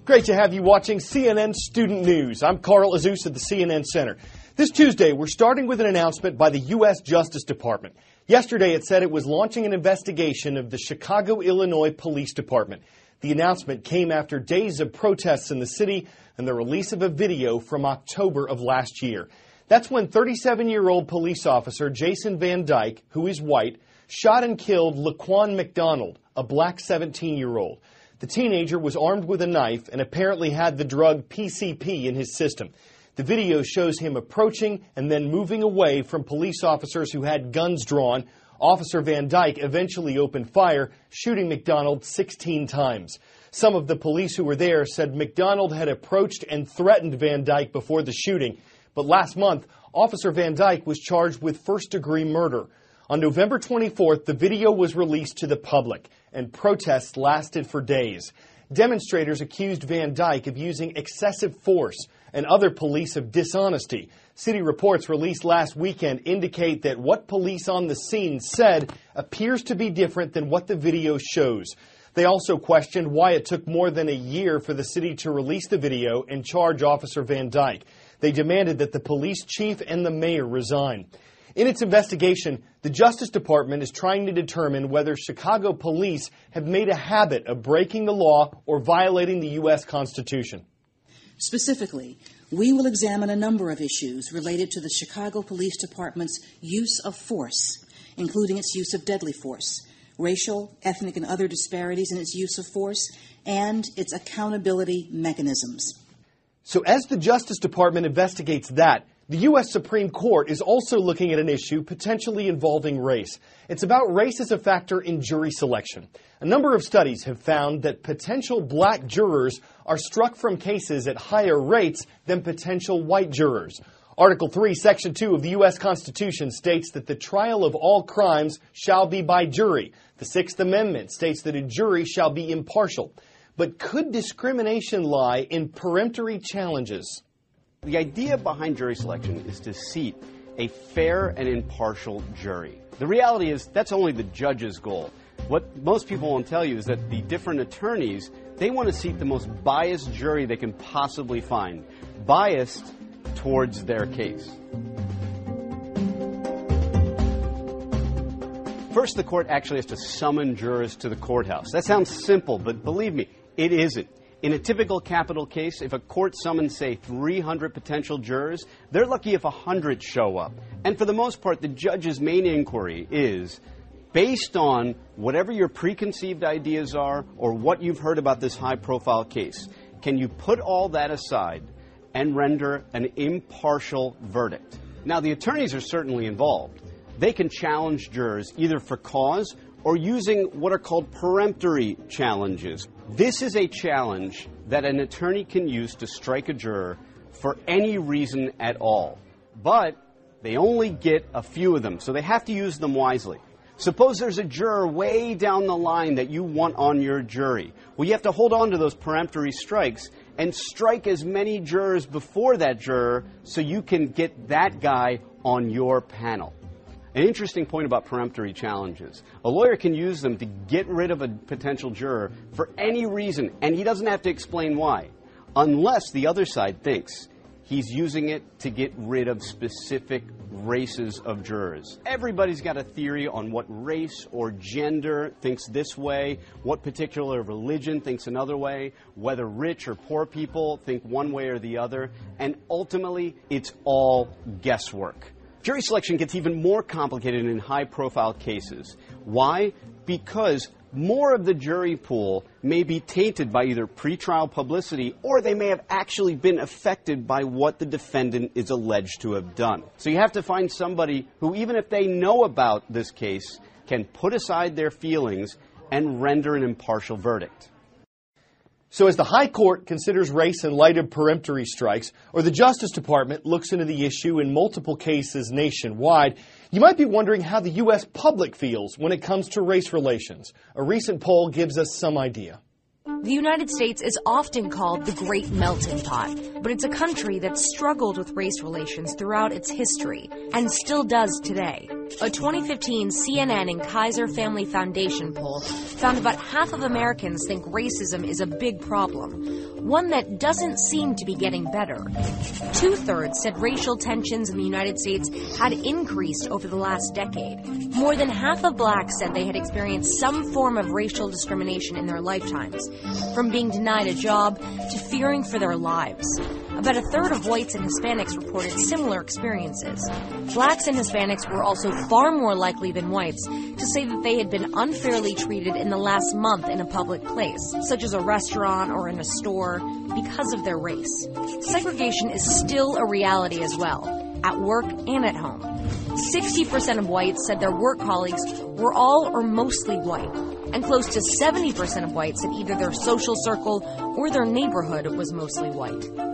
Great to have you watching CNN Student News. I'm Carl Azus at the CNN Center. This Tuesday, we're starting with an announcement by the U.S. Justice Department. Yesterday, it said it was launching an investigation of the Chicago, Illinois Police Department. The announcement came after days of protests in the city and the release of a video from October of last year. That's when 37-year-old police officer Jason Van Dyke, who is white, shot and killed Laquan McDonald, a black 17-year-old. The teenager was armed with a knife and apparently had the drug PCP in his system. The video shows him approaching and then moving away from police officers who had guns drawn. Officer Van Dyke eventually opened fire, shooting McDonald 16 times. Some of the police who were there said McDonald had approached and threatened Van Dyke before the shooting. But last month, Officer Van Dyke was charged with first-degree murder. On November 24th, the video was released to the public, and protests lasted for days. Demonstrators accused Van Dyke of using excessive force and other police of dishonesty. City reports released last weekend indicate that what police on the scene said appears to be different than what the video shows. They also questioned why it took more than a year for the city to release the video and charge Officer Van Dyke. They demanded that the police chief and the mayor resign. In its investigation, the Justice Department is trying to determine whether Chicago police have made a habit of breaking the law or violating the U.S. Constitution. Specifically, we will examine a number of issues related to the Chicago Police Department's use of force, including its use of deadly force, racial, ethnic, and other disparities in its use of force, and its accountability mechanisms. So as the Justice Department investigates that, the U.S. Supreme Court is also looking at an issue potentially involving race. It's about race as a factor in jury selection. A number of studies have found that potential black jurors are struck from cases at higher rates than potential white jurors. Article 3, Section 2 of the U.S. Constitution states that the trial of all crimes shall be by jury. The Sixth Amendment states that a jury shall be impartial. But could discrimination lie in peremptory challenges? The idea behind jury selection is to seat a fair and impartial jury. The reality is that's only the judge's goal. What most people won't tell you is that the different attorneys, they want to seat the most biased jury they can possibly find, biased towards their case. First, the court actually has to summon jurors to the courthouse. That sounds simple, but believe me, it isn't. In a typical capital case, if a court summons, say, 300 potential jurors, they're lucky if 100 show up. And for the most part, the judge's main inquiry is, based on whatever your preconceived ideas are or what you've heard about this high-profile case, can you put all that aside and render an impartial verdict? Now, the attorneys are certainly involved. They can challenge jurors either for cause or using what are called peremptory challenges. This is a challenge that an attorney can use to strike a juror for any reason at all. But they only get a few of them, so they have to use them wisely. Suppose there's a juror way down the line that you want on your jury. Well, you have to hold on to those peremptory strikes and strike as many jurors before that juror so you can get that guy on your panel. An interesting point about peremptory challenges. A lawyer can use them to get rid of a potential juror for any reason, and he doesn't have to explain why, unless the other side thinks he's using it to get rid of specific races of jurors. Everybody's got a theory on what race or gender thinks this way, what particular religion thinks another way, whether rich or poor people think one way or the other, and ultimately, it's all guesswork. Jury selection gets even more complicated in high-profile cases. Why? Because more of the jury pool may be tainted by either pretrial publicity or they may have actually been affected by what the defendant is alleged to have done. So you have to find somebody who, even if they know about this case, can put aside their feelings and render an impartial verdict. So as the High Court considers race in light of peremptory strikes, or the Justice Department looks into the issue in multiple cases nationwide, you might be wondering how the U.S. public feels when it comes to race relations. A recent poll gives us some idea. The United States is often called the Great Melting Pot, but it's a country that's struggled with race relations throughout its history and still does today. A 2015 CNN and Kaiser Family Foundation poll found about half of Americans think racism is a big problem, one that doesn't seem to be getting better. 2/3 said racial tensions in the United States had increased over the last decade. More than half of blacks said they had experienced some form of racial discrimination in their lifetimes, from being denied a job to fearing for their lives. About 1/3 of whites and Hispanics reported similar experiences. Blacks and Hispanics were also far more likely than whites to say that they had been unfairly treated in the last month in a public place, such as a restaurant or in a store, because of their race. Segregation is still a reality as well, at work and at home. 60% of whites said their work colleagues were all or mostly white, and close to 70% of whites said either their social circle or their neighborhood was mostly white.